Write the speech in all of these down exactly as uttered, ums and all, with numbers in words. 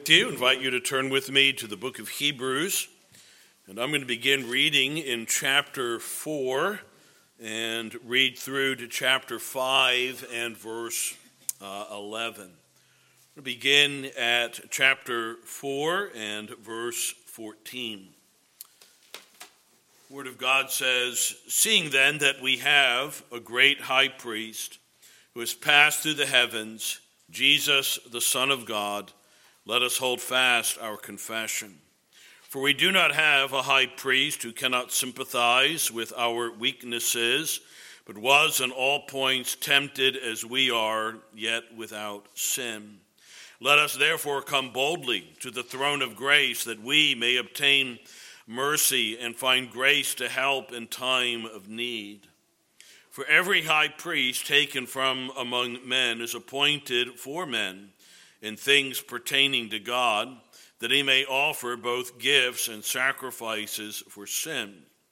with you, I invite you to turn with me to the book of Hebrews. And I'm going to begin reading in chapter four and read through to chapter five and verse uh, eleven. We'll begin at chapter four and verse fourteen. The Word of God says, "Seeing then that we have a great high priest who has passed through the heavens, Jesus, the Son of God, let us hold fast our confession. For we do not have a high priest who cannot sympathize with our weaknesses, but was in all points tempted as we are, yet without sin. Let us therefore come boldly to the throne of grace, that we may obtain mercy and find grace to help in time of need. For every high priest taken from among men is appointed for men in things pertaining to God, that he may offer both gifts and sacrifices for sin.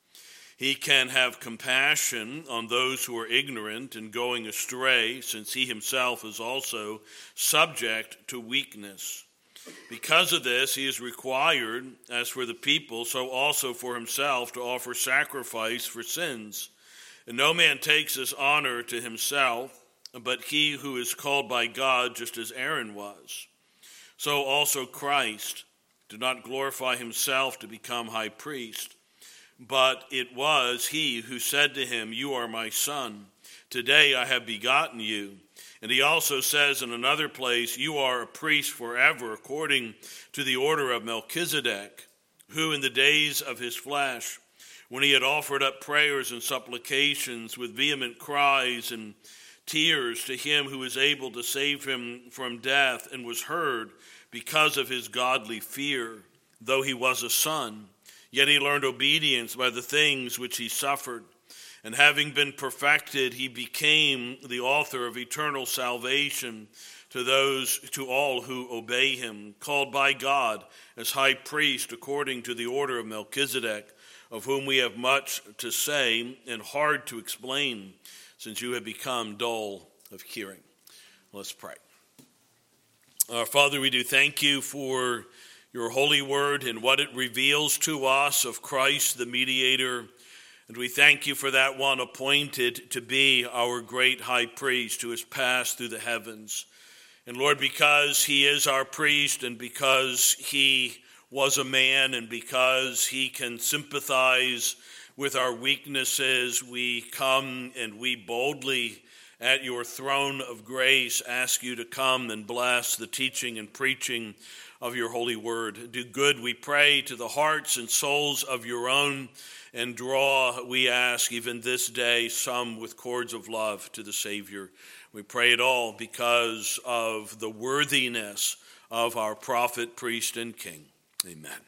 He can have compassion on those who are ignorant and going astray, since he himself is also subject to weakness. Because of this, he is required, as for the people, so also for himself, to offer sacrifice for sins. And no man takes this honor to himself, but he who is called by God, just as Aaron was. So also Christ did not glorify himself to become high priest, but it was he who said to him, 'You are my son. Today I have begotten you.' And he also says in another place, 'You are a priest forever, according to the order of Melchizedek, who in the days of his flesh, when he had offered up prayers and supplications with vehement cries and tears to him who is able to save him from death, and was heard because of his godly fear, though he was a son, yet he learned obedience by the things which he suffered. And having been perfected, he became the author of eternal salvation to those, to all who obey him, called by God as high priest according to the order of Melchizedek, of whom we have much to say and hard to explain, since you have become dull of hearing." Let's pray. Our Father, we do thank you for your holy word and what it reveals to us of Christ, the mediator. And we thank you for that one appointed to be our great high priest who has passed through the heavens. And Lord, because he is our priest, and because he was a man, and because he can sympathize with our weaknesses, we come and we boldly at your throne of grace ask you to come and bless the teaching and preaching of your holy word. Do good, we pray, to the hearts and souls of your own, and draw, we ask, even this day, some with cords of love to the Savior. We pray it all because of the worthiness of our prophet, priest, and king. Amen.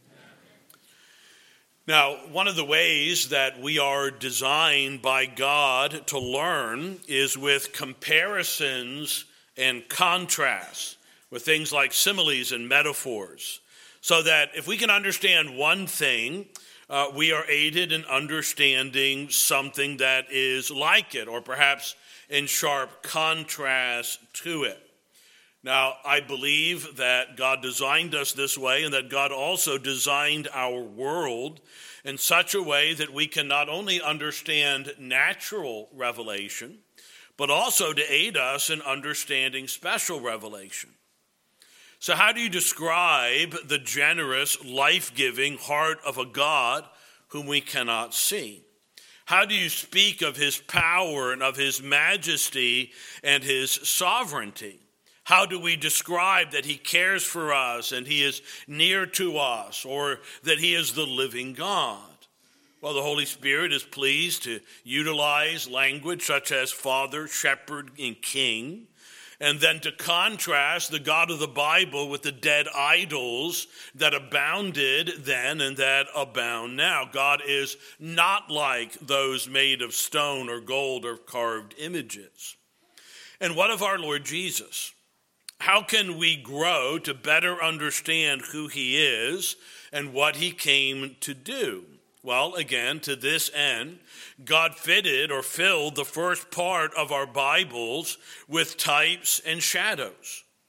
Now, one of the ways that we are designed by God to learn is with comparisons and contrasts, with things like similes and metaphors, so that if we can understand one thing, uh, we are aided in understanding something that is like it, or perhaps in sharp contrast to it. Now, I believe that God designed us this way, and that God also designed our world in such a way that we can not only understand natural revelation, but also to aid us in understanding special revelation. So how do you describe the generous, life-giving heart of a God whom we cannot see? How do you speak of his power and of his majesty and his sovereignty? How do we describe that he cares for us and he is near to us, or that he is the living God? Well, the Holy Spirit is pleased to utilize language such as Father, Shepherd, and King, and then to contrast the God of the Bible with the dead idols that abounded then and that abound now. God is not like those made of stone or gold or carved images. And what of our Lord Jesus? How can we grow to better understand who he is and what he came to do? Well, again, to this end, God fitted or filled the first part of our Bibles with types and shadows.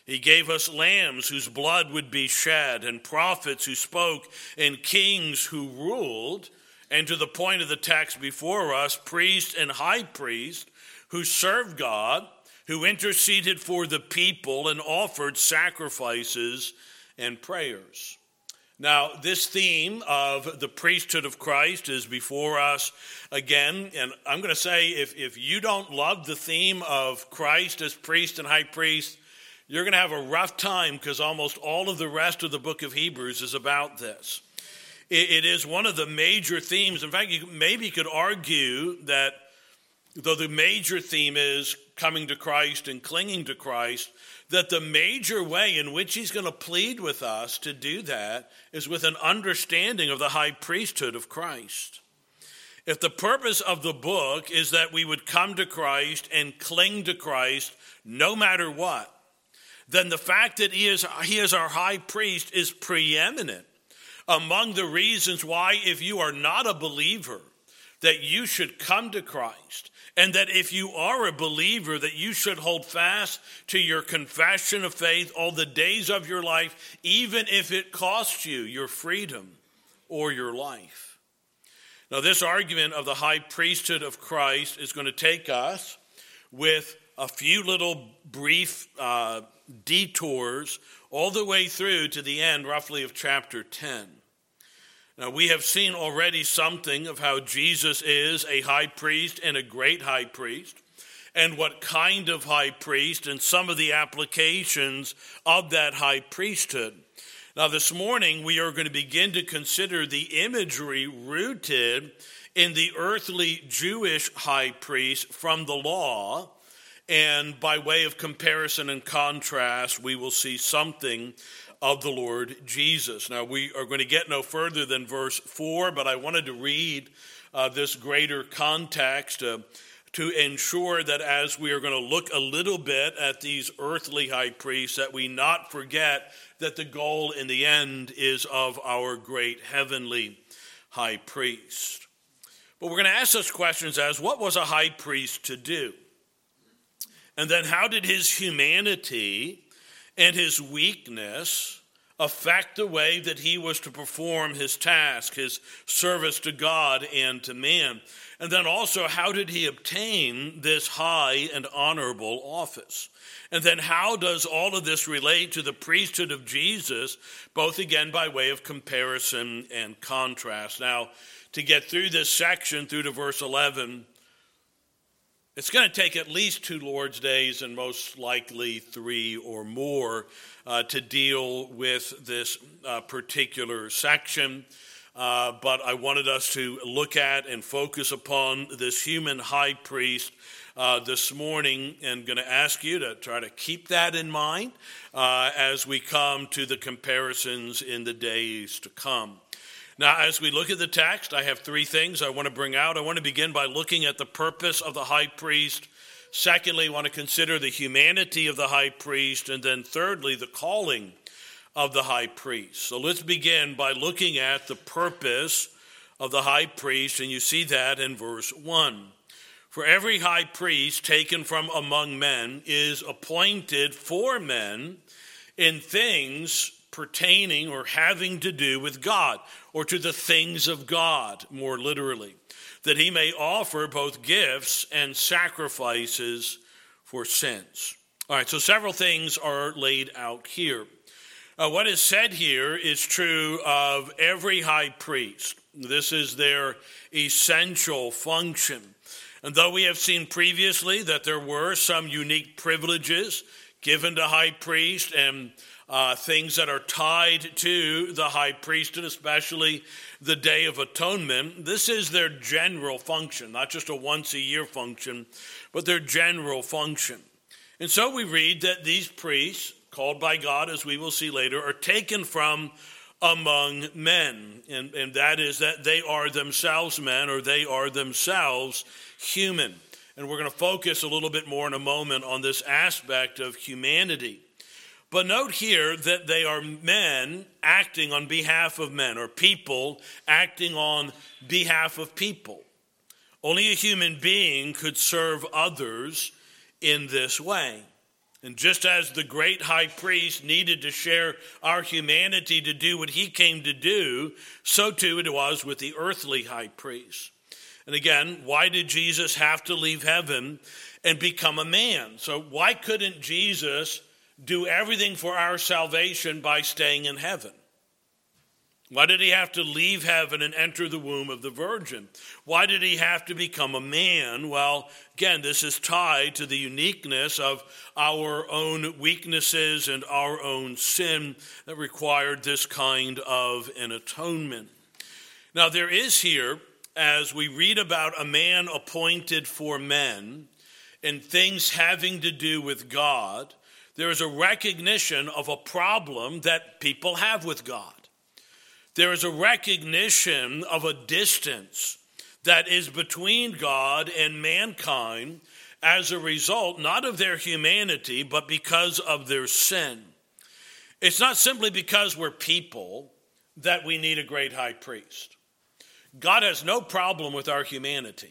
He gave us lambs whose blood would be shed, and prophets who spoke, and kings who ruled, and to the point of the text before us, priests and high priests who served God, who interceded for the people and offered sacrifices and prayers. Now, this theme of the priesthood of Christ is before us again, and I'm going to say if, if you don't love the theme of Christ as priest and high priest, you're going to have a rough time, because almost all of the rest of the book of Hebrews is about this. It, it is one of the major themes. In fact, you maybe could argue that though the major theme is coming to Christ and clinging to Christ, that the major way in which he's going to plead with us to do that is with an understanding of the high priesthood of Christ. If the purpose of the book is that we would come to Christ and cling to Christ no matter what, then the fact that he is, he is our high priest is preeminent among the reasons why, if you are not a believer, that you should come to Christ. And that if you are a believer, that you should hold fast to your confession of faith all the days of your life, even if it costs you your freedom or your life. Now, this argument of the high priesthood of Christ is going to take us with a few little brief uh, detours all the way through to the end, roughly, of chapter ten. Now, we have seen already something of how Jesus is a high priest and a great high priest, and what kind of high priest, and some of the applications of that high priesthood. Now, this morning, we are going to begin to consider the imagery rooted in the earthly Jewish high priest from the law, and by way of comparison and contrast, we will see something of the Lord Jesus. Now, we are going to get no further than verse four, but I wanted to read uh, this greater context uh, to ensure that as we are going to look a little bit at these earthly high priests, that we not forget that the goal in the end is of our great heavenly high priest. But we're going to ask those questions as, what was a high priest to do? And then how did his humanity and his weakness affect the way that he was to perform his task, his service to God and to man? And then also, how did he obtain this high and honorable office? And then how does all of this relate to the priesthood of Jesus, both again by way of comparison and contrast? Now, to get through this section, through to verse eleven, it's going to take at least two Lord's days and most likely three or more uh, to deal with this uh, particular section. Uh, but I wanted us to look at and focus upon this human high priest uh, this morning, and going to ask you to try to keep that in mind uh, as we come to the comparisons in the days to come. Now, as we look at the text, I have three things I want to bring out. I want to begin by looking at the purpose of the high priest. Secondly, I want to consider the humanity of the high priest. And then thirdly, the calling of the high priest. So let's begin by looking at the purpose of the high priest. And you see that in verse one. For every high priest taken from among men is appointed for men in things pertaining or having to do with God, or to the things of God, more literally, that he may offer both gifts and sacrifices for sins. All right, so several things are laid out here. Uh, what is said here is true of every high priest. This is their essential function. And though we have seen previously that there were some unique privileges given to high priest and Uh, things that are tied to the high priesthood, especially the Day of Atonement, this is their general function, not just a once-a-year function, but their general function. And so we read that these priests, called by God, as we will see later, are taken from among men, and, and that is that they are themselves men, or they are themselves human. And we're going to focus a little bit more in a moment on this aspect of humanity. But note here that they are men acting on behalf of men, or people acting on behalf of people. Only a human being could serve others in this way. And just as the great high priest needed to share our humanity to do what he came to do, so too it was with the earthly high priest. And again, why did Jesus have to leave heaven and become a man? So why couldn't Jesus do everything for our salvation by staying in heaven? Why did he have to leave heaven and enter the womb of the Virgin? Why did he have to become a man? Well, again, this is tied to the uniqueness of our own weaknesses and our own sin that required this kind of an atonement. Now, there is here, as we read about a man appointed for men and things having to do with God, there is a recognition of a problem that people have with God. There is a recognition of a distance that is between God and mankind as a result, not of their humanity, but because of their sin. It's not simply because we're people that we need a great high priest. God has no problem with our humanity.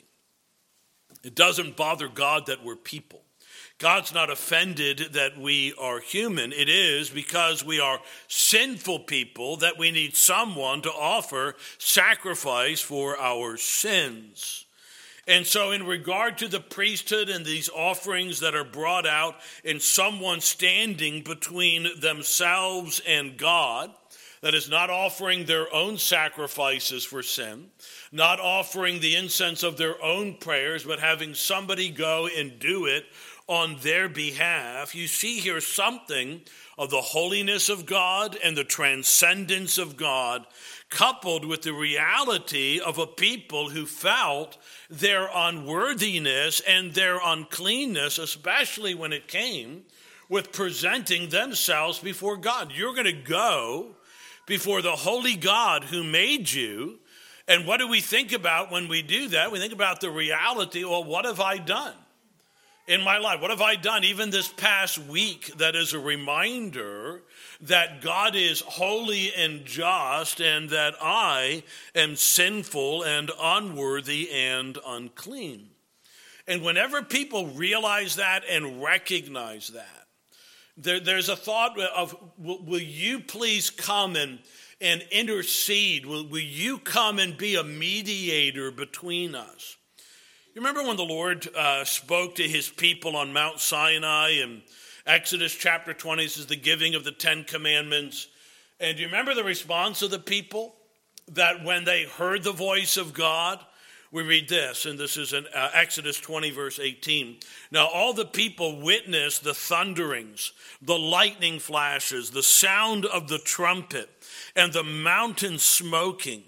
It doesn't bother God that we're people. God's not offended that we are human. It is because we are sinful people that we need someone to offer sacrifice for our sins. And so in regard to the priesthood and these offerings that are brought out in someone standing between themselves and God, that is not offering their own sacrifices for sin, not offering the incense of their own prayers, but having somebody go and do it on their behalf, you see here something of the holiness of God and the transcendence of God, coupled with the reality of a people who felt their unworthiness and their uncleanness, especially when it came with presenting themselves before God. You're going to go before the holy God who made you. And what do we think about when we do that? We think about the reality, well, what have I done in my life? What have I done even this past week that is a reminder that God is holy and just and that I am sinful and unworthy and unclean? And whenever people realize that and recognize that, there, there's a thought of, will, will you please come and, and intercede? Will, will you come and be a mediator between us? You remember when the Lord uh, spoke to his people on Mount Sinai in Exodus chapter twenty? This is the giving of the Ten Commandments. And do you remember the response of the people? That when they heard the voice of God, we read this, and this is in uh, Exodus twenty, verse eighteen. Now all the people witnessed the thunderings, the lightning flashes, the sound of the trumpet, and the mountain smoking.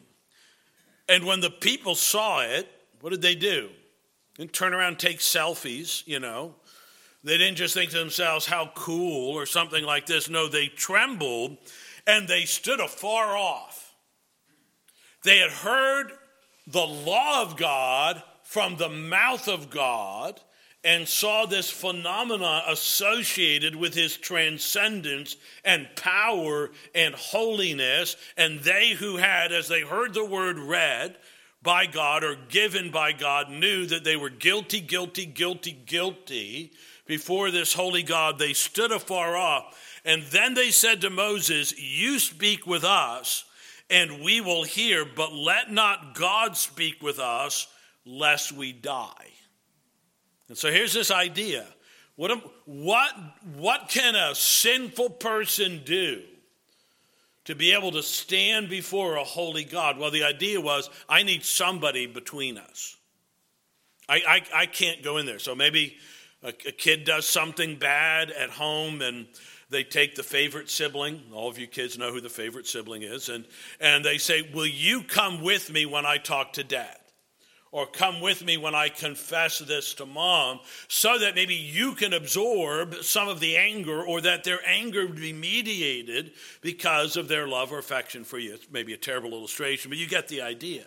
And when the people saw it, what did they do? They didn't turn around and take selfies, you know. They didn't just think to themselves, how cool, or something like this. No, they trembled, and they stood afar off. They had heard the law of God from the mouth of God and saw this phenomena associated with his transcendence and power and holiness. And they who had, as they heard the word read by God or given by God, knew that they were guilty, guilty, guilty, guilty before this holy God. They stood afar off. And then they said to Moses, you speak with us, and we will hear, but let not God speak with us, lest we die. And so here's this idea. What, what, what can a sinful person do to be able to stand before a holy God? Well, the idea was, I need somebody between us. I, I, I can't go in there. So maybe a, a kid does something bad at home, and they take the favorite sibling. All of you kids know who the favorite sibling is. And, and they say, will you come with me when I talk to dad? Or come with me when I confess this to mom, so that maybe you can absorb some of the anger, or that their anger would be mediated because of their love or affection for you. It's maybe a terrible illustration, but you get the idea.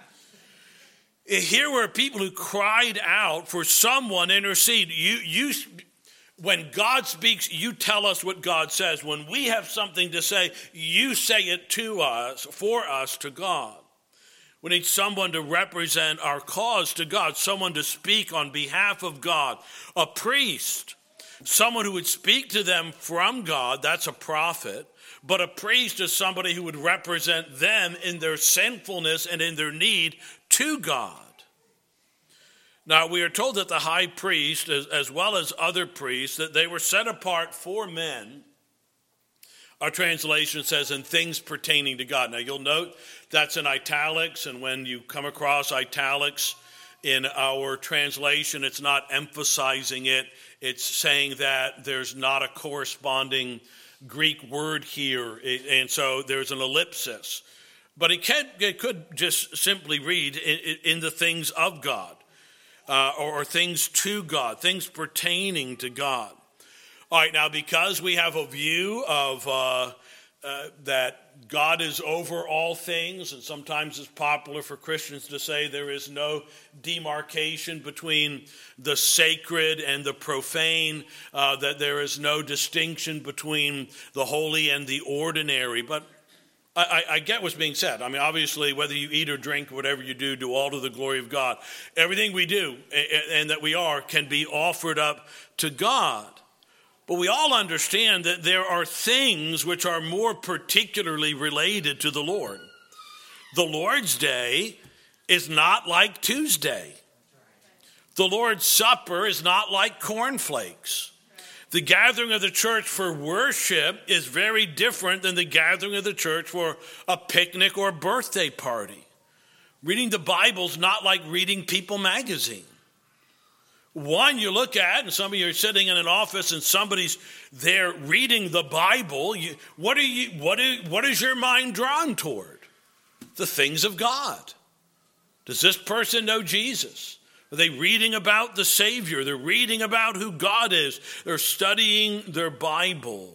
Here were people who cried out for someone to intercede. You, you, when God speaks, you tell us what God says. When we have something to say, you say it to us, for us, to God. We need someone to represent our cause to God, someone to speak on behalf of God, a priest someone who would speak to them from God, that's a prophet. But a priest is somebody who would represent them in their sinfulness and in their need to God. Now, we are told that the high priest, as, as well as other priests, that they were set apart for men. Our translation says, in things pertaining to God. Now, you'll note that's in italics, and when you come across italics in our translation, it's not emphasizing it. It's saying that there's not a corresponding Greek word here, and so there's an ellipsis. But it, can, it could just simply read in, in the things of God, uh, or, or things to God, things pertaining to God. All right, now because we have a view of uh, uh, that God is over all things, and sometimes it's popular for Christians to say there is no demarcation between the sacred and the profane, uh, that there is no distinction between the holy and the ordinary. But I, I, I get what's being said. I mean, obviously, whether you eat or drink, whatever you do, do all to the glory of God. Everything we do and, and that we are can be offered up to God. But we all understand that there are things which are more particularly related to the Lord. The Lord's Day is not like Tuesday. The Lord's Supper is not like cornflakes. The gathering of the church for worship is very different than the gathering of the church for a picnic or a birthday party. Reading the Bible is not like reading People magazine. One you look at, and some of you are sitting in an office and somebody's there reading the Bible. You, what, are you, what, is, what is your mind drawn toward? The things of God. Does this person know Jesus? Are they reading about the Savior? They're reading about who God is. They're studying their Bible.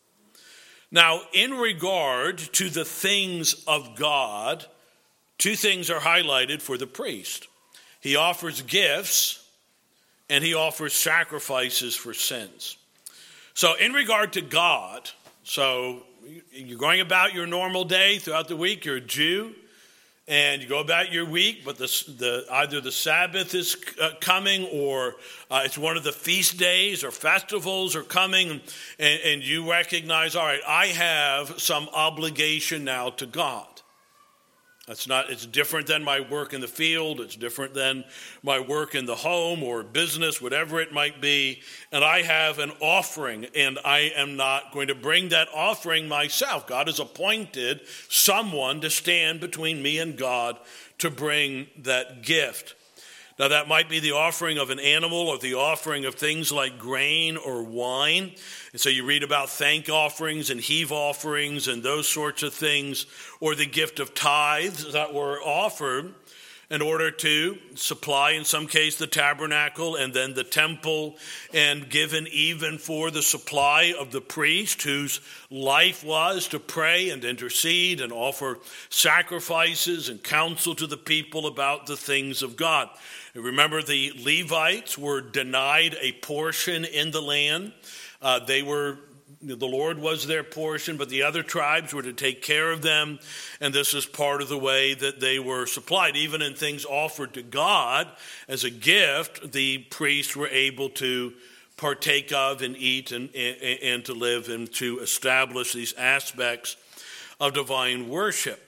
Now, in regard to the things of God, two things are highlighted for the priest. He offers gifts, and he offers sacrifices for sins. So in regard to God, so you're going about your normal day throughout the week, you're a Jew, and you go about your week, but the, the, either the Sabbath is uh, coming, or uh, it's one of the feast days or festivals are coming, and, and you recognize, all right, I have some obligation now to God. That's not, it's different than my work in the field. It's different than my work in the home or business, whatever it might be. And I have an offering, and I am not going to bring that offering myself. God has appointed someone to stand between me and God to bring that gift. Now, that might be the offering of an animal or the offering of things like grain or wine. And so you read about thank offerings and heave offerings and those sorts of things, or the gift of tithes that were offered in order to supply, in some case, the tabernacle and then the temple, and given even for the supply of the priest whose life was to pray and intercede and offer sacrifices and counsel to the people about the things of God. And remember, the Levites were denied a portion in the land. Uh, they were, the Lord was their portion, but the other tribes were to take care of them. And this is part of the way that they were supplied. Even in things offered to God as a gift, the priests were able to partake of and eat and, and, and to live and to establish these aspects of divine worship.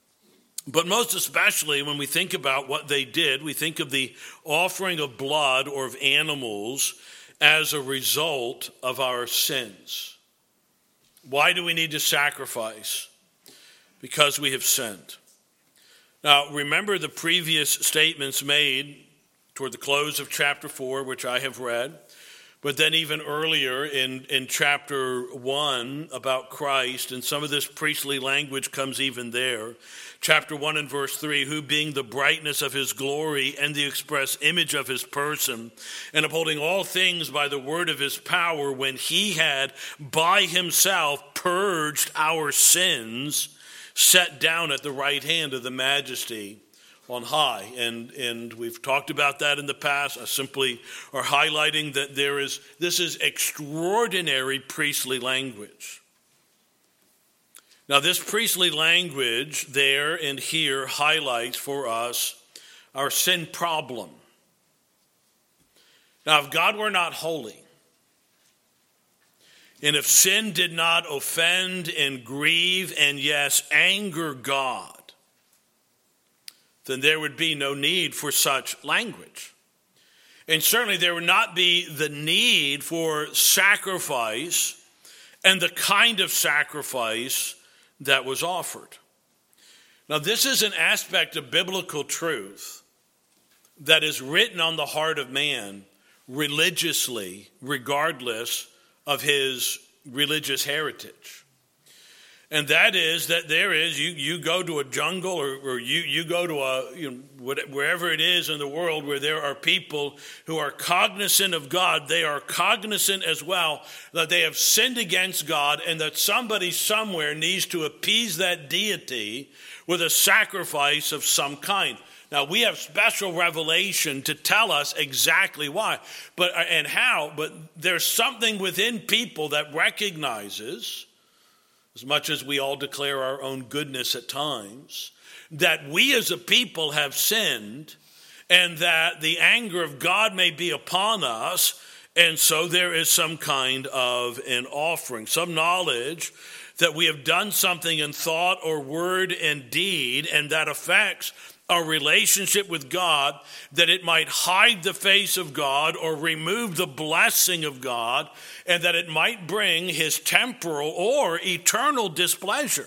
But most especially when we think about what they did, we think of the offering of blood or of animals as a result of our sins. Why do we need to sacrifice? Because we have sinned. Now, remember the previous statements made toward the close of chapter four, which I have read, but then even earlier in, in chapter one about Christ, and some of this priestly language comes even there. Chapter one and verse three, who being the brightness of his glory and the express image of his person, and upholding all things by the word of his power, when he had by himself purged our sins, sat down at the right hand of the majesty on high. And and we've talked about that in the past. I simply are highlighting that there is, this is extraordinary priestly language. Now, this priestly language there and here highlights for us our sin problem. Now, if God were not holy, And if sin did not offend and grieve and, yes, anger God, then there would be no need for such language. And certainly there would not be the need for sacrifice and the kind of sacrifice that was offered. Now, this is an aspect of biblical truth that is written on the heart of man religiously, regardless of his religious heritage. And that is that there is, you, you go to a jungle or, or you, you go to a, you know, wherever it is in the world where there are people who are cognizant of God, they are cognizant as well that they have sinned against God and that somebody somewhere needs to appease that deity with a sacrifice of some kind. Now, we have special revelation to tell us exactly why but and how, but there's something within people that recognizes, as much as we all declare our own goodness at times, that we as a people have sinned and that the anger of God may be upon us, and so there is some kind of an offering, some knowledge that we have done something in thought or word and deed, and that affects our relationship with God, that it might hide the face of God or remove the blessing of God, and that it might bring his temporal or eternal displeasure.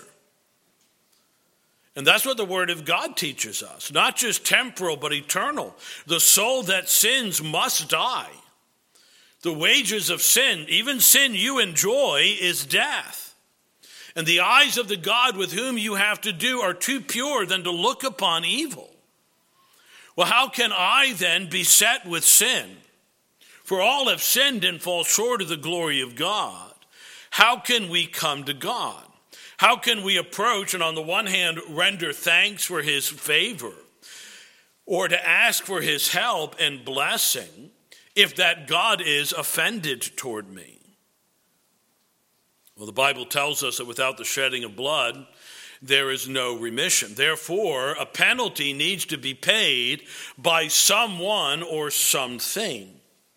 And that's what the Word of God teaches us. Not just temporal, but eternal. The soul that sins must die. The wages of sin, even sin you enjoy, is death. And the eyes of the God with whom you have to do are too pure than to look upon evil. Well, how can I then be set with sin? For all have sinned and fall short of the glory of God. How can we come to God? How can we approach and on the one hand render thanks for his favor or to ask for his help and blessing if that God is offended toward me? Well, the Bible tells us that without the shedding of blood, there is no remission. Therefore, a penalty needs to be paid by someone or something.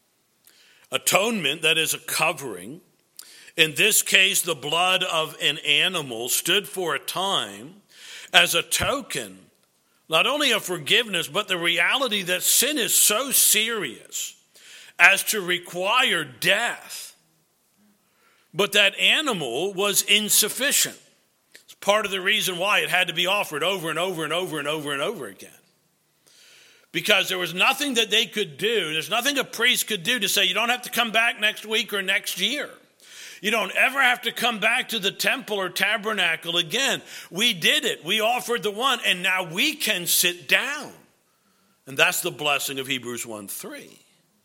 Atonement, that is a covering. In this case, the blood of an animal stood for a time as a token, not only of forgiveness, but the reality that sin is so serious as to require death. But that animal was insufficient. It's part of the reason why it had to be offered over and over and over and over and over again. Because there was nothing that they could do. There's nothing a priest could do to say, you don't have to come back next week or next year. You don't ever have to come back to the temple or tabernacle again. We did it. We offered the one, and now we can sit down. And that's the blessing of Hebrews one three.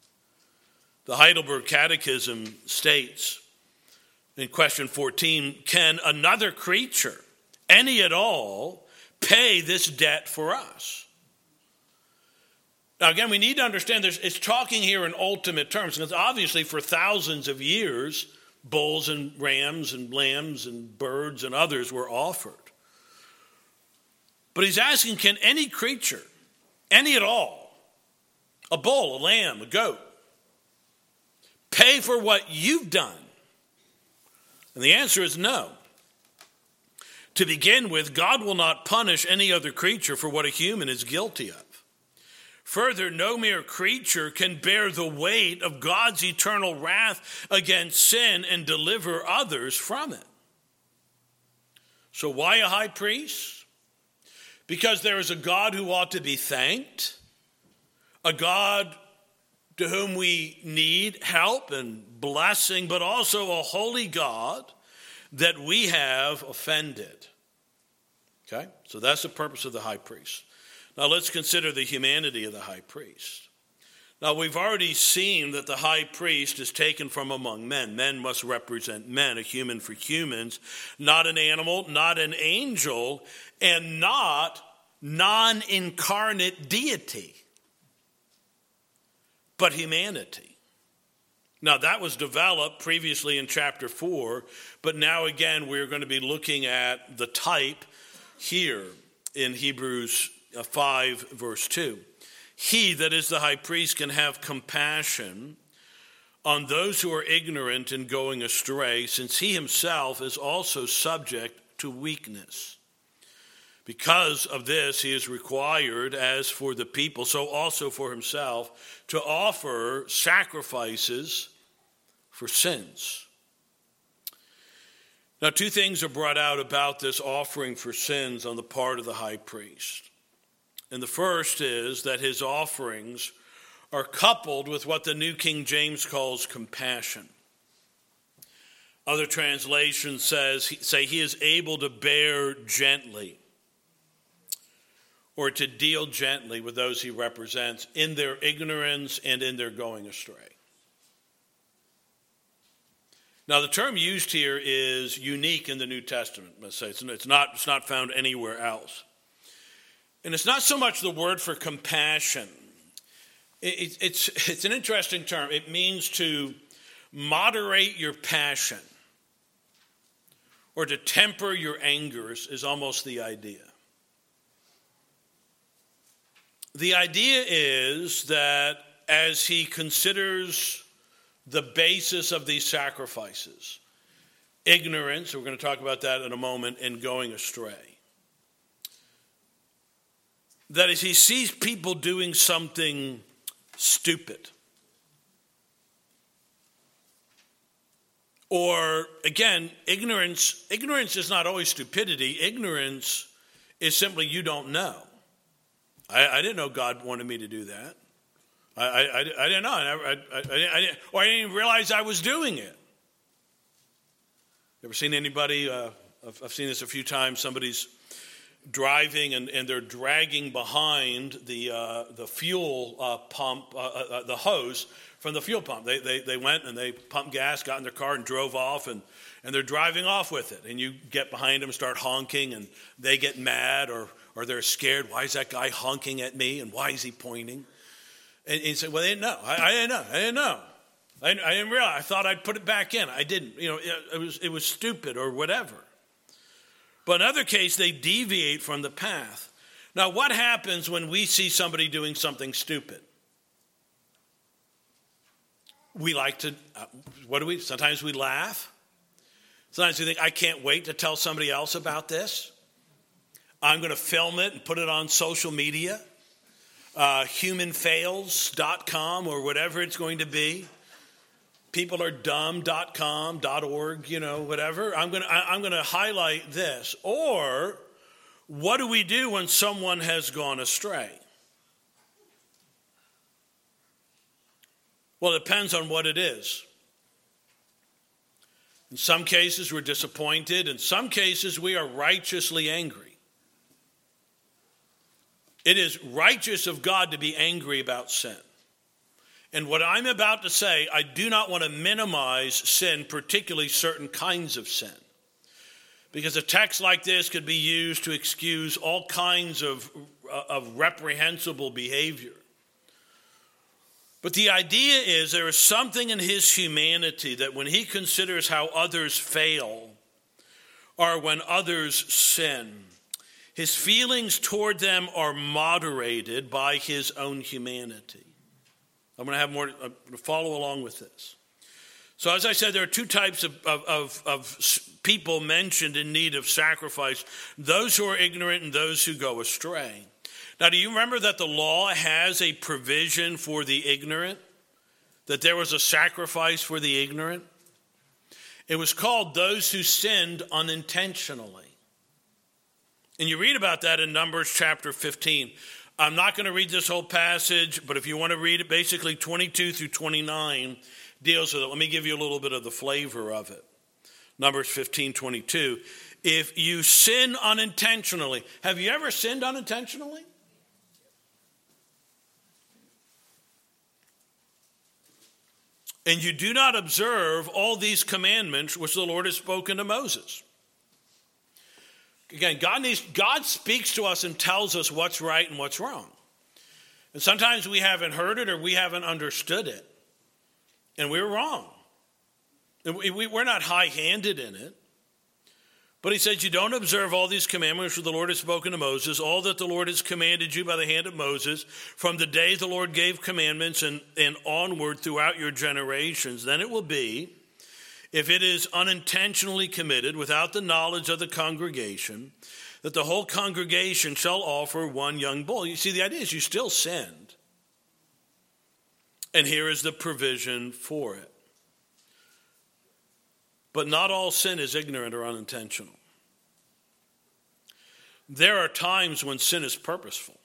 The Heidelberg Catechism states, in question fourteen, can another creature, any at all, pay this debt for us? Now, again, we need to understand this. It's talking here in ultimate terms, because obviously for thousands of years, bulls and rams and lambs and birds and others were offered. But he's asking, can any creature, any at all, a bull, a lamb, a goat, pay for what you've done? And the answer is no. To begin with, God will not punish any other creature for what a human is guilty of. Further, no mere creature can bear the weight of God's eternal wrath against sin and deliver others from it. So why a high priest? Because there is a God who ought to be thanked, a God to whom we need help and blessing, but also a holy God that we have offended. Okay? So that's the purpose of the high priest. Now let's consider the humanity of the high priest. Now we've already seen that the high priest is taken from among men. Men must represent men, a human for humans, not an animal, not an angel, and not non-incarnate deity, but humanity. Now that was developed previously in chapter four, but now again we're going to be looking at the type here in Hebrews five verse two. He, that is the high priest, can have compassion on those who are ignorant and going astray, since he himself is also subject to weakness. Because of this, he is required, as for the people, so also for himself, to offer sacrifices for sins. Now, two things are brought out about this offering for sins on the part of the high priest. And the first is that his offerings are coupled with what the New King James calls compassion. Other translations says, say he is able to bear gently, or to deal gently with those he represents in their ignorance and in their going astray. Now, the term used here is unique in the New Testament. Let's say it's not, it's not found anywhere else. And it's not so much the word for compassion. It, it's, it's an interesting term. It means to moderate your passion or to temper your anger is, is almost the idea. The idea is that as he considers the basis of these sacrifices, ignorance, we're going to talk about that in a moment, and going astray, that as he sees people doing something stupid, or again, ignorance, ignorance is not always stupidity. Ignorance is simply you don't know. I, I didn't know God wanted me to do that. I, I, I didn't know. I, I, I, I didn't, or I didn't even realize I was doing it. Ever seen anybody, uh, I've, I've seen this a few times, somebody's driving and, and they're dragging behind the uh, the fuel uh, pump, uh, uh, the hose from the fuel pump. They, they they went and they pumped gas, got in their car and drove off, and, and they're driving off with it. And you get behind them, start honking, and they get mad or or they're scared. Why is that guy honking at me? And why is he pointing? And he said, well, they didn't know. I, I didn't know. I didn't know. I, I didn't realize. I thought I'd put it back in. I didn't. You know, it, it was it was stupid or whatever. But in other case, they deviate from the path. Now, what happens when we see somebody doing something stupid? We like to, uh, what do we, sometimes we laugh. Sometimes we think, I can't wait to tell somebody else about this. I'm going to film it and put it on social media, uh, human fails dot com or whatever it's going to be. people are dumb dot com, .org, you know, whatever. I'm going to I'm going to highlight this. Or what do we do when someone has gone astray? Well, it depends on what it is. In some cases, we're disappointed. In some cases, we are righteously angry. It is righteous of God to be angry about sin. And what I'm about to say, I do not want to minimize sin, particularly certain kinds of sin. Because a text like this could be used to excuse all kinds of, of reprehensible behavior. But the idea is there is something in his humanity that when he considers how others fail or when others sin, his feelings toward them are moderated by his own humanity. I'm going to have more uh, to follow along with this. So as I said, there are two types of, of, of, of people mentioned in need of sacrifice, those who are ignorant and those who go astray. Now, do you remember that the law has a provision for the ignorant? That there was a sacrifice for the ignorant? It was called those who sinned unintentionally. And you read about that in Numbers chapter fifteen. I'm not going to read this whole passage, but if you want to read it, basically twenty-two through twenty-nine deals with it. Let me give you a little bit of the flavor of it. Numbers fifteen twenty-two. If you sin unintentionally, have you ever sinned unintentionally? And you do not observe all these commandments which the Lord has spoken to Moses. Again, God needs, God speaks to us and tells us what's right and what's wrong. And sometimes we haven't heard it or we haven't understood it. And we're wrong. And we, we, we're not high-handed in it. But he says, you don't observe all these commandments which the Lord has spoken to Moses, all that the Lord has commanded you by the hand of Moses, from the day the Lord gave commandments and, and onward throughout your generations. Then it will be, if it is unintentionally committed without the knowledge of the congregation, that the whole congregation shall offer one young bull. You see, the idea is you still sinned. And here is the provision for it. But not all sin is ignorant or unintentional. There are times when sin is purposeful.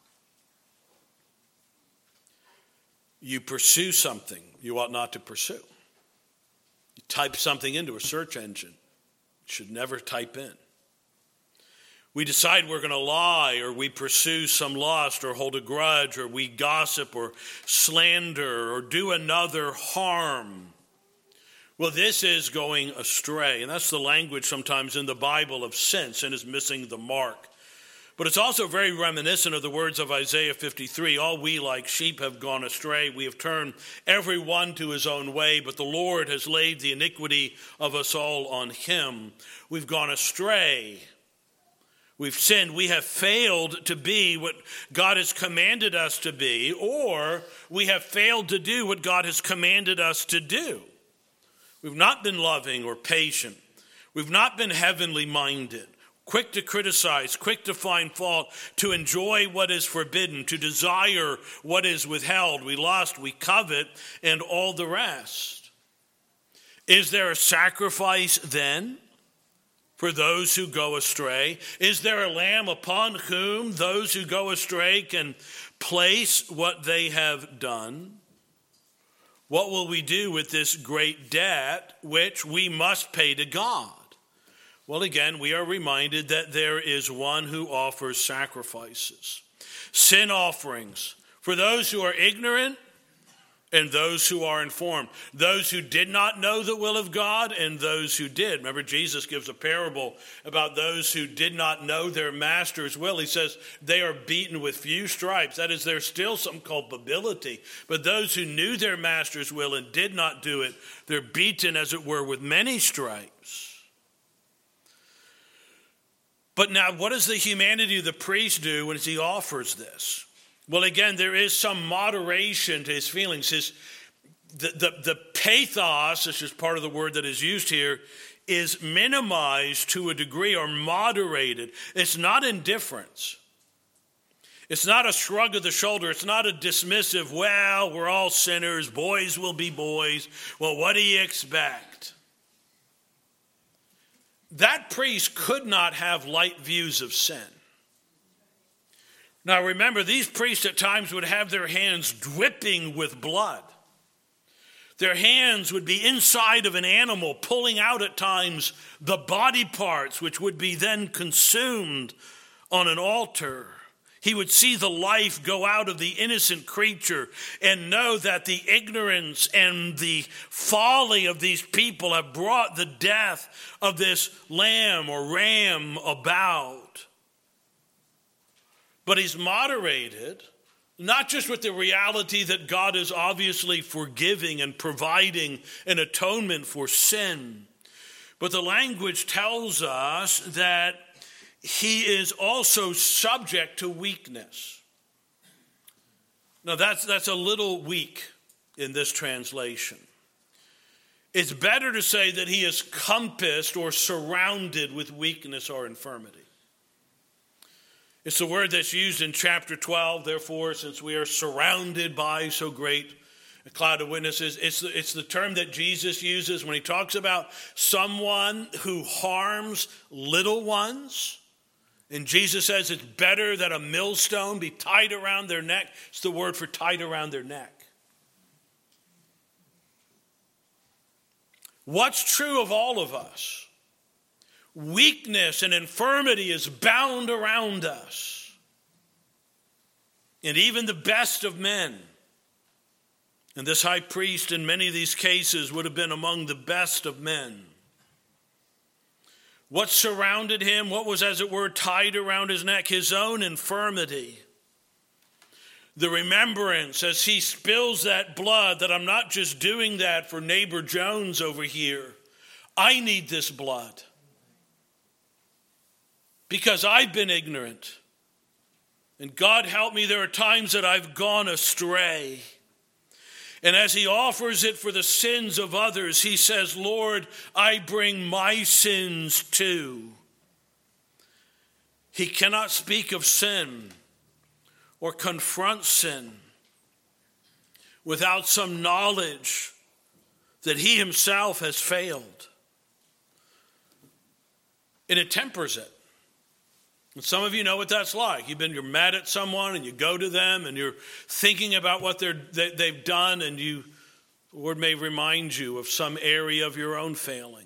You pursue something you ought not to pursue. You type something into a search engine you should never type in. We decide we're going to lie, or we pursue some lust, or hold a grudge, or we gossip, or slander, or do another harm. Well, this is going astray, and that's the language sometimes in the Bible of sin. Sin is missing the mark. But it's also very reminiscent of the words of Isaiah fifty-three. All we like sheep have gone astray. We have turned every one to his own way, but the Lord has laid the iniquity of us all on him. We've gone astray. We've sinned. We have failed to be what God has commanded us to be, or we have failed to do what God has commanded us to do. We've not been loving or patient. We've not been heavenly minded, quick to criticize, quick to find fault, to enjoy what is forbidden, to desire what is withheld. We lust, we covet, and all the rest. Is there a sacrifice then for those who go astray? Is there a lamb upon whom those who go astray can place what they have done? What will we do with this great debt which we must pay to God? Well, again, we are reminded that there is one who offers sacrifices, sin offerings, for those who are ignorant and those who are informed, those who did not know the will of God and those who did. Remember, Jesus gives a parable about those who did not know their master's will. He says they are beaten with few stripes. That is, there's still some culpability. But those who knew their master's will and did not do it, they're beaten, as it were, with many stripes. But now, what does the humanity of the priest do when he offers this? Well, again, there is some moderation to his feelings. His, the, the, the pathos, which is part of the word that is used here, is minimized to a degree or moderated. It's not indifference. It's not a shrug of the shoulder. It's not a dismissive, well, we're all sinners. Boys will be boys. Well, what do you expect? That priest could not have light views of sin. Now remember, these priests at times would have their hands dripping with blood. Their hands would be inside of an animal, pulling out at times the body parts, which would be then consumed on an altar. He would see the life go out of the innocent creature and know that the ignorance and the folly of these people have brought the death of this lamb or ram about. But he's moderated, not just with the reality that God is obviously forgiving and providing an atonement for sin, but the language tells us that he is also subject to weakness. Now that's, that's a little weak in this translation. It's better to say that he is compassed or surrounded with weakness or infirmity. It's the word that's used in chapter twelve, therefore, since we are surrounded by so great a cloud of witnesses. It's the, it's the term that Jesus uses when he talks about someone who harms little ones. And Jesus says it's better that a millstone be tied around their neck. It's the word for tied around their neck. What's true of all of us? Weakness and infirmity is bound around us. And even the best of men. And this high priest in many of these cases would have been among the best of men. What surrounded him? What was, as it were, tied around his neck? His own infirmity. The remembrance as he spills that blood that I'm not just doing that for neighbor Jones over here. I need this blood. because I've been ignorant. And God help me, there are times that I've gone astray. And as he offers it for the sins of others, he says, Lord, I bring my sins too. He cannot speak of sin or confront sin without some knowledge that he himself has failed. And it tempers it. And some of you know what that's like. You've been, you're mad at someone and you go to them and you're thinking about what they're, they, they've done, and you, the Lord may remind you of some area of your own failing.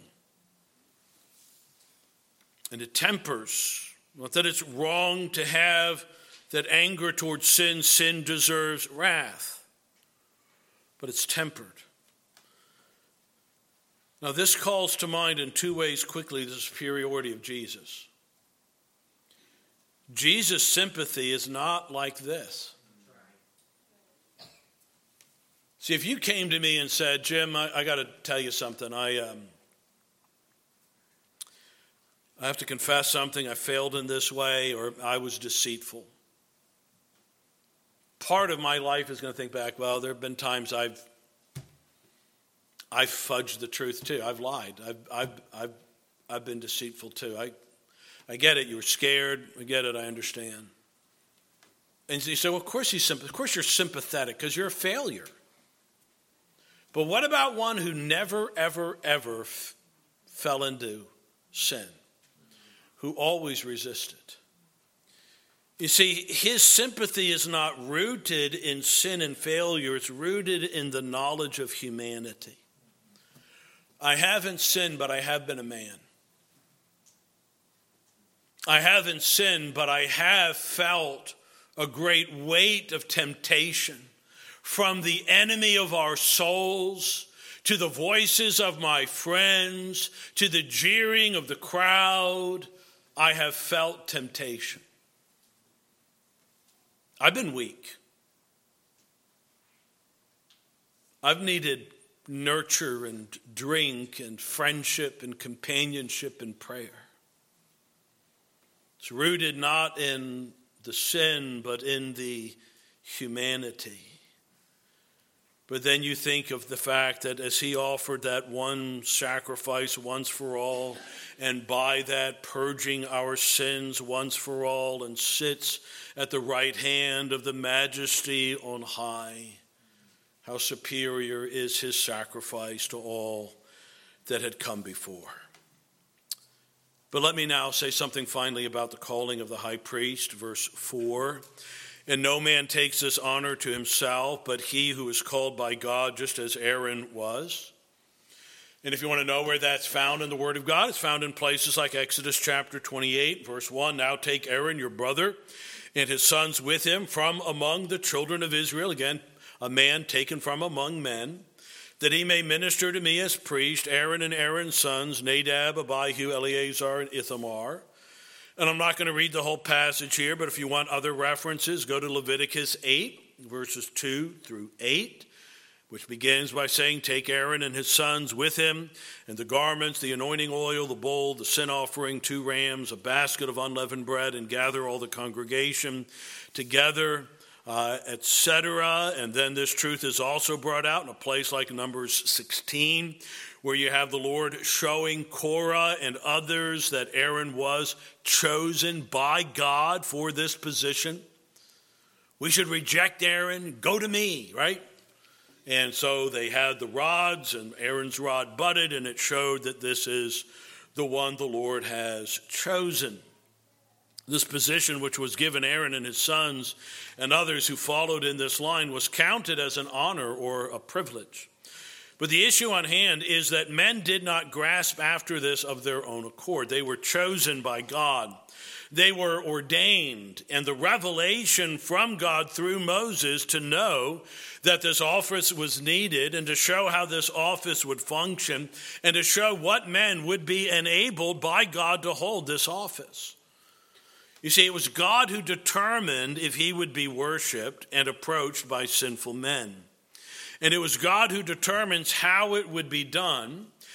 And it tempers. Not that it's wrong to have that anger towards sin. Sin deserves wrath. But it's tempered. Now this calls to mind in two ways quickly the superiority of Jesus. Jesus' sympathy is not like this. See, if you came to me and said, Jim, I, I got to tell you something. I um, I have to confess something. I failed in this way, or I was deceitful. Part of my life is going to think back, well, there have been times I've I've fudged the truth too. I've lied. I've I've I've I've been deceitful too. I I get it. You were scared. I get it. I understand. And you say, well, of course he's of course you're sympathetic because you're a failure. But what about one who never, ever, ever f- fell into sin, who always resisted? You see, his sympathy is not rooted in sin and failure. It's rooted in the knowledge of humanity. I haven't sinned, but I have been a man. I haven't sinned, but I have felt a great weight of temptation from the enemy of our souls, to the voices of my friends, to the jeering of the crowd. I have felt temptation. I've been weak. I've needed nurture and drink and friendship and companionship and prayer. It's rooted not in the sin, but in the humanity. But then you think of the fact that as he offered that one sacrifice once for all, and by that purging our sins once for all, and sits at the right hand of the Majesty on high, how superior is his sacrifice to all that had come before. But let me now say something finally about the calling of the high priest, verse four. And no man takes this honor to himself, but he who is called by God, just as Aaron was. And if you want to know where that's found in the Word of God, it's found in places like Exodus chapter twenty-eight, verse one. Now take Aaron, your brother, and his sons with him from among the children of Israel. Again, a man taken from among men, that he may minister to me as priest, Aaron and Aaron's sons, Nadab, Abihu, Eleazar, and Ithamar. And I'm not going to read the whole passage here, but if you want other references, go to Leviticus eight, verses two through eight, which begins by saying, take Aaron and his sons with him, and the garments, the anointing oil, the bowl, the sin offering, two rams, a basket of unleavened bread, and gather all the congregation together, uh, et cetera. And then this truth is also brought out in a place like Numbers sixteen, where you have the Lord showing Korah and others that Aaron was chosen by God for this position. We should reject Aaron, go to me, right? And so they had the rods, and Aaron's rod budded, and it showed that this is the one the Lord has chosen. This position, which was given Aaron and his sons and others who followed in this line, was counted as an honor or a privilege. But the issue on hand is that men did not grasp after this of their own accord. They were chosen by God. They were ordained, and the revelation from God through Moses to know that this office was needed, and to show how this office would function, and to show what men would be enabled by God to hold this office. You see, it was God who determined if he would be worshiped and approached by sinful men. And it was God who determines how it would be done.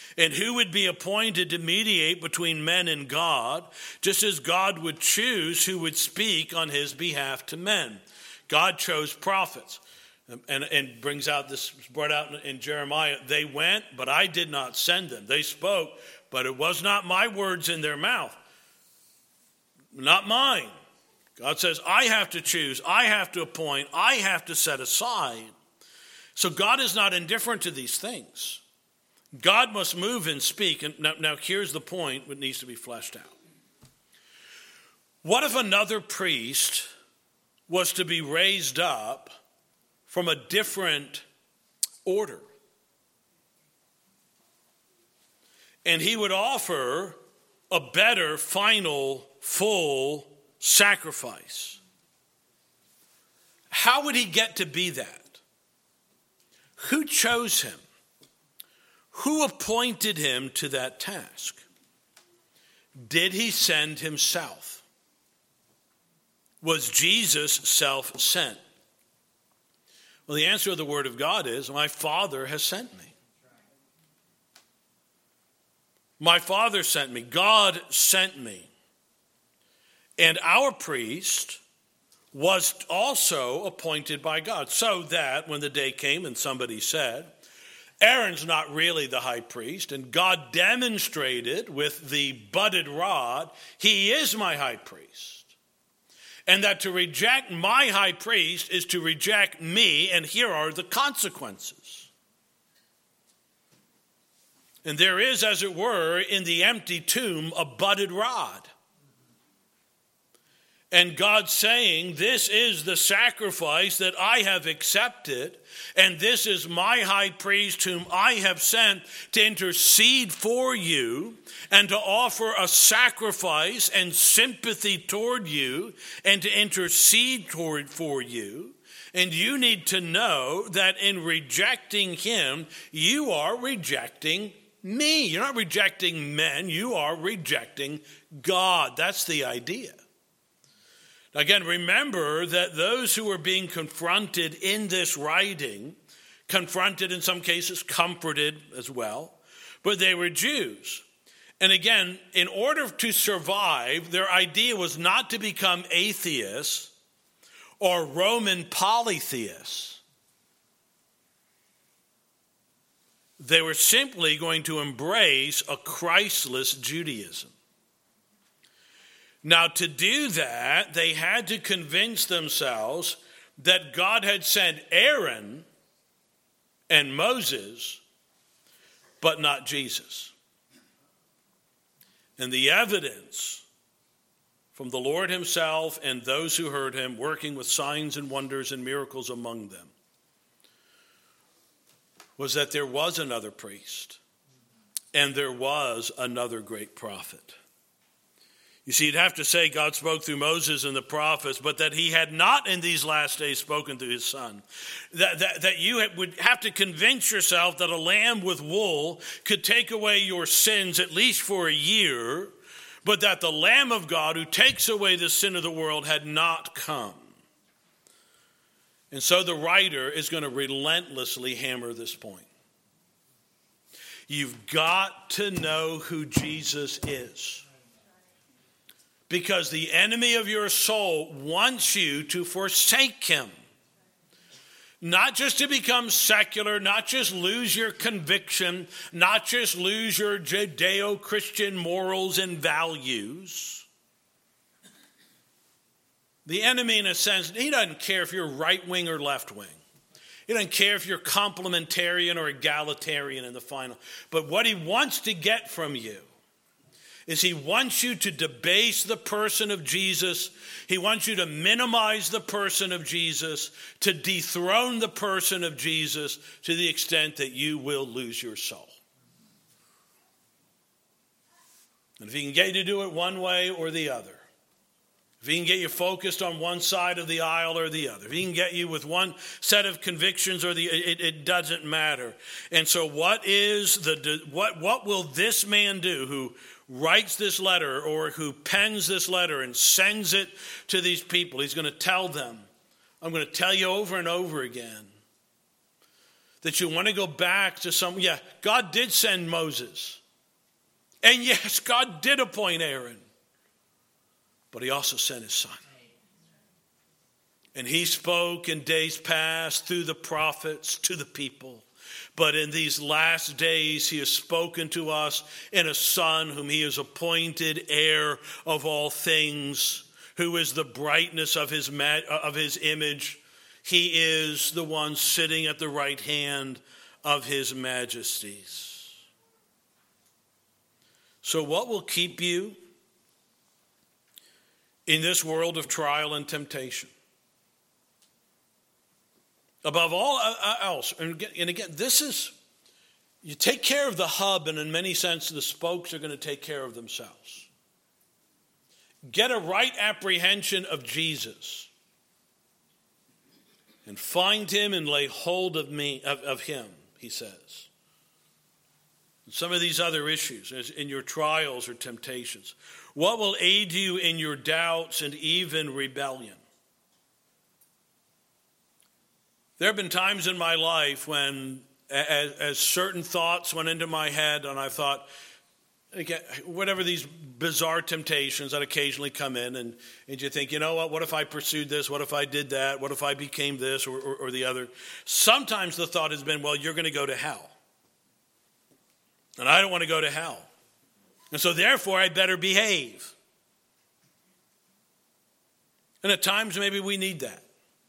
And who would be appointed to mediate between men and God, just as God would choose who would speak on his behalf to men. God chose prophets. And, and brings out this, brought out in, in Jeremiah, they went, but I did not send them. They spoke, but it was not my words in their mouth. Not mine. God says, I have to choose, I have to appoint, I have to set aside. So God is not indifferent to these things. God must move and speak. And now, now here's the point that needs to be fleshed out. What if another priest was to be raised up from a different order? And he would offer a better, final, full sacrifice. How would he get to be that? Who chose him? Who appointed him to that task? Did he send himself? Was Jesus self-sent? Well, the answer of the Word of God is, my Father has sent me. My Father sent me. God sent me. And our priest was also appointed by God, so that when the day came and somebody said, Aaron's not really the high priest, and God demonstrated with the budded rod, he is my high priest. And that to reject my high priest is to reject me, and here are the consequences. And there is, as it were, in the empty tomb, a budded rod. And God saying, this is the sacrifice that I have accepted, and this is my high priest whom I have sent to intercede for you and to offer a sacrifice and sympathy toward you and to intercede toward for you. And you need to know that in rejecting him, you are rejecting me. You're not rejecting men, you are rejecting God. That's the idea. Again, remember that those who were being confronted in this writing, confronted in some cases, comforted as well, but they were Jews. And again, in order to survive, their idea was not to become atheists or Roman polytheists. They were simply going to embrace a Christless Judaism. Now, to do that, they had to convince themselves that God had sent Aaron and Moses, but not Jesus. And the evidence from the Lord himself and those who heard him, working with signs and wonders and miracles among them, was that there was another priest and there was another great prophet. You see, you'd have to say God spoke through Moses and the prophets, but that he had not in these last days spoken through his son. That, that, that you would have to convince yourself that a lamb with wool could take away your sins at least for a year, but that the Lamb of God who takes away the sin of the world had not come. And so the writer is going to relentlessly hammer this point. You've got to know who Jesus is. Because the enemy of your soul wants you to forsake him. Not just to become secular, not just lose your conviction, not just lose your Judeo-Christian morals and values. The enemy, in a sense, he doesn't care if you're right-wing or left-wing. He doesn't care if you're complementarian or egalitarian in the final. But what he wants to get from you is he wants you to debase the person of Jesus. He wants you to minimize the person of Jesus, to dethrone the person of Jesus to the extent that you will lose your soul. And if he can get you to do it one way or the other, if he can get you focused on one side of the aisle or the other, if he can get you with one set of convictions or the, it, it doesn't matter. And so what is the, what, what will this man do who writes this letter or who pens this letter and sends it to these people? He's going to tell them, I'm going to tell you over and over again, that you want to go back to some, yeah, God did send Moses. And yes, God did appoint Aaron. But he also sent his son. And he spoke in days past through the prophets to the people. But in these last days, he has spoken to us in a son whom he has appointed heir of all things, who is the brightness of his ma- of his image. He is the one sitting at the right hand of his majesties. So what will keep you in this world of trial and temptation? Above all else, and again, this is, you take care of the hub, and in many senses, the spokes are going to take care of themselves. Get a right apprehension of Jesus, and find him and lay hold of me, of, of him, he says. And some of these other issues, as in your trials or temptations, what will aid you in your doubts and even rebellion? There have been times in my life when, as, as certain thoughts went into my head, and I thought, okay, whatever these bizarre temptations that occasionally come in, and, and you think, you know what, what if I pursued this? What if I did that? What if I became this or, or, or the other? Sometimes the thought has been, well, you're going to go to hell. And I don't want to go to hell. And so therefore, I better behave. And at times, maybe we need that.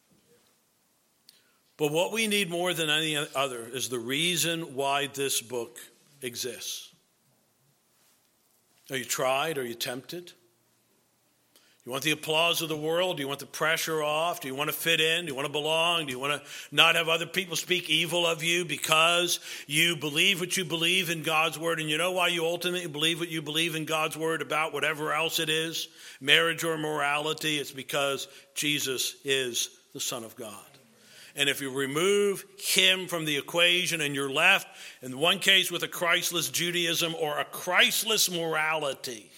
But what we need more than any other is the reason why this book exists. Are you tried? Are you tempted? You want the applause of the world? Do you want the pressure off? Do you want to fit in? Do you want to belong? Do you want to not have other people speak evil of you because you believe what you believe in God's word? And you know why you ultimately believe what you believe in God's word about whatever else it is, marriage or morality? It's because Jesus is the Son of God. And if you remove him from the equation and you're left, in one case with a Christless Judaism or a Christless morality,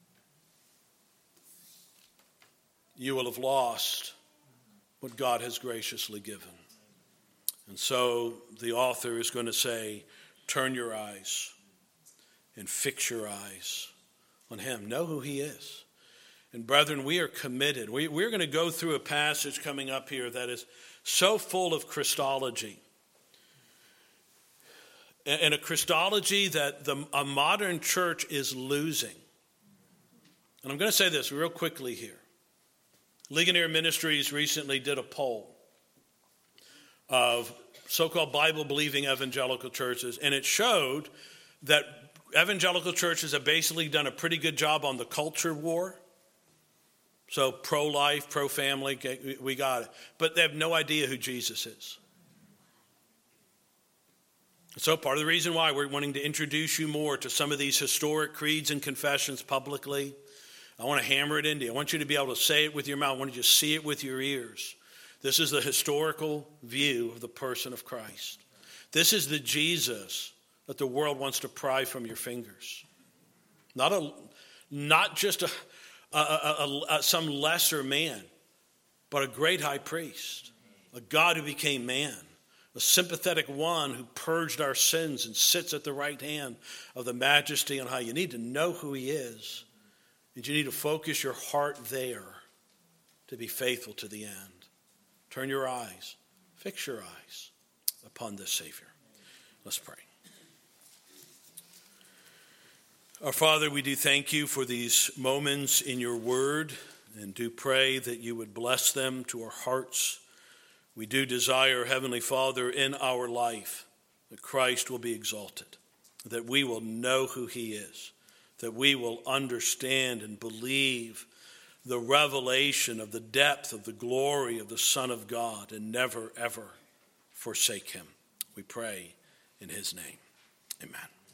you will have lost what God has graciously given. And so the author is going to say, turn your eyes and fix your eyes on him. Know who he is. And brethren, we are committed. We, we're going to go through a passage coming up here that is so full of Christology. And a Christology that the, a modern church is losing. And I'm going to say this real quickly here. Ligonier Ministries recently did a poll of so-called Bible-believing evangelical churches, and it showed that evangelical churches have basically done a pretty good job on the culture war. So pro-life, pro-family, we got it. But they have no idea who Jesus is. So part of the reason why we're wanting to introduce you more to some of these historic creeds and confessions publicly, I want to hammer it into you. I want you to be able to say it with your mouth. I want you to see it with your ears. This is the historical view of the person of Christ. This is the Jesus that the world wants to pry from your fingers. Not a, not just a, a, a, a, some lesser man, but a great high priest, a God who became man, a sympathetic one who purged our sins and sits at the right hand of the majesty on high. You need to know who he is, and you need to focus your heart there to be faithful to the end. Turn your eyes, fix your eyes upon this Savior. Let's pray. Our Father, we do thank you for these moments in your word and do pray that you would bless them to our hearts. We do desire, Heavenly Father, in our life that Christ will be exalted, that we will know who he is, that we will understand and believe the revelation of the depth of the glory of the Son of God and never, ever forsake him. We pray in his name. Amen.